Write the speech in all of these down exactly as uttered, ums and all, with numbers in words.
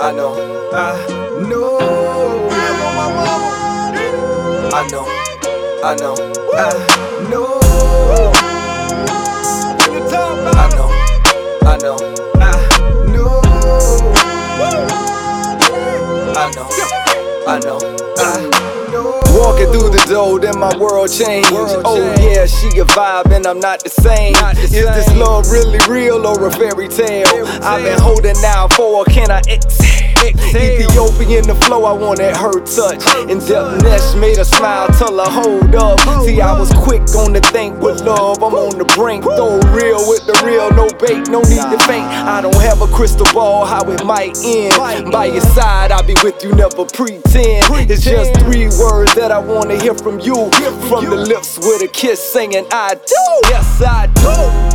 I know, I know, I know, I know, I know, I know, I know, I know, I know, I know, I know. Walking through the door, then my world changed. Oh yeah, she a vibe and I'm not the same. Is this love really real or a fairy tale? I've been holding out for, can I exhale? Ethiopian the flow, I wanted her touch. In depthness made her smile, tell her hold up. See, I was quick on the think with love, I'm on the brink. Though real with the real, no bait, no need to faint. I don't have a crystal ball, how it might end. By your side, I'll be with you, never pretend. It's just three words that I wanna hear from you. From the lips with a kiss singing I do. Yes, I do.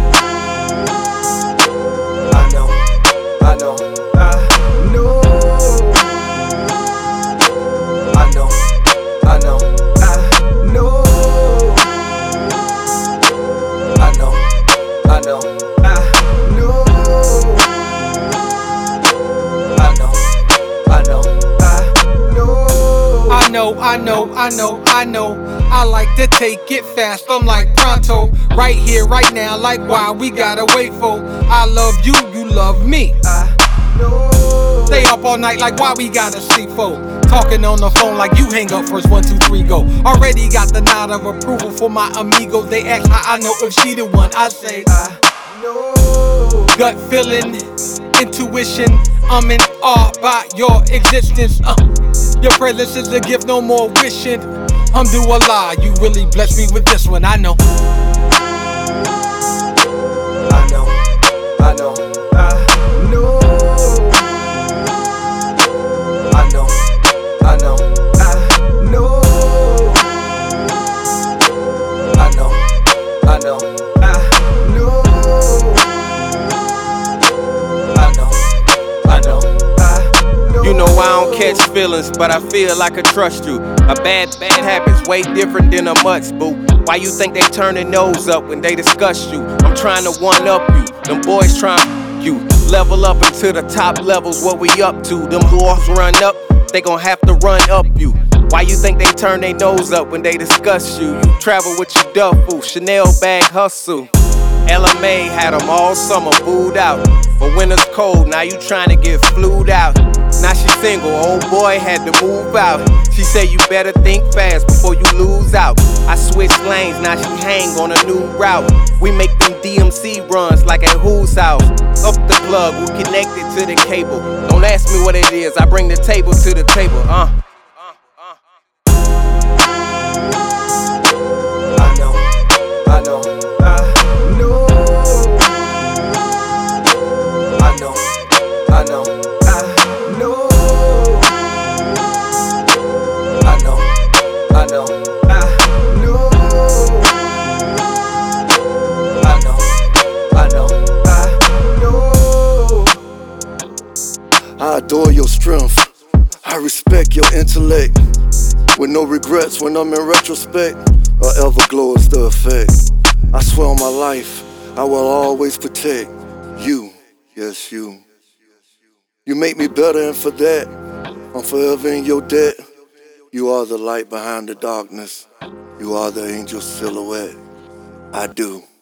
I know, I know, I know. I know, I know, I know. I know, I know, I know. I know, I know, I know. I know, I know, I know, I know. I like to take it fast, I'm like pronto. Right here, right now, like why we gotta wait for. I love you, you love me. I know. Stay up all night like why we gotta sleep for. Talking on the phone like you hang up first, one, two, three, go. Already got the nod of approval for my amigos. They ask how I know if she the one. I say I know. Gut feeling, intuition. I'm in awe by your existence. uh, Your presence is a gift, no more wishing. Alhamdulillah, you really blessed me with this one. I know. I know, I know, I know. I know, I know, I know. I know, I know, I know. I know, I know, I know. You know I don't catch feelings, but I feel like I trust you. A bad, bad habit's way different than a mutt's, boo. Why you think they turn their nose up when they discuss you? I'm trying to one up you, them boys trying you. Level up into the top levels, what we up to. Them boys run up, they gon' have to run up you. Why you think they turn their nose up when they discuss you? You travel with your duffel, Chanel bag hustle. L M A had them all summer booed out. But winter's cold, now you tryna get flued out. Now she single, old boy had to move out. She said you better think fast before you lose out. I switched lanes, now she hang on a new route. We make them D M C runs like at whose house. Up the plug, we connected to the cable. Don't ask me what it is, I bring the table to the table, uh. I know, I know, I know. I know, I know, I know. I know, I know, I know. I know, I know, I know. I adore your strength, I respect your intellect. With no regrets when I'm in retrospect, or everglow is the effect. I swear on my life, I will always protect you, yes you. You make me better, and for that, I'm forever in your debt. You are the light behind the darkness, you are the angel silhouette. I do.